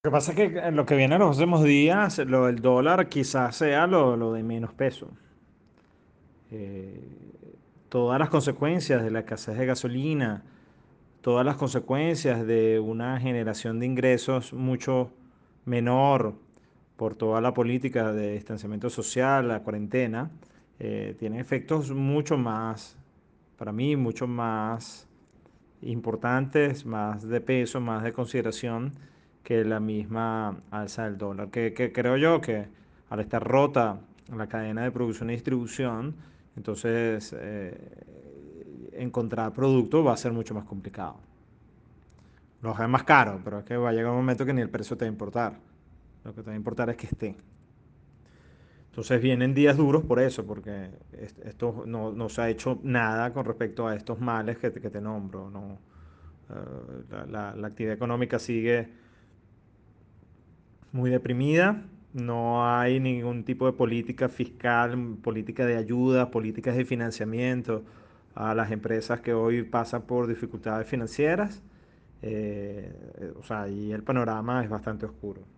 Lo que pasa es que en lo que viene en los últimos días, lo del dólar quizás sea lo de menos peso. Eh, Todas las consecuencias de la escasez de gasolina, todas las consecuencias de una generación de ingresos mucho menor por toda la política de distanciamiento social, la cuarentena, tienen efectos mucho más, para mí, mucho más importantes, más de peso, más de consideración que la misma alza del dólar. Que creo yo que al estar rota la cadena de producción y distribución, entonces encontrar producto va a ser mucho más complicado. Los es más caro, pero es que va a llegar un momento que ni el precio te va a importar. Lo que te va a importar es que esté. Entonces vienen días duros por eso, porque esto no se ha hecho nada con respecto a estos males que te nombro. No. La actividad económica sigue muy deprimida, no hay ningún tipo de política fiscal, política de ayuda, políticas de financiamiento a las empresas que hoy pasan por dificultades financieras. O sea, y el panorama es bastante oscuro.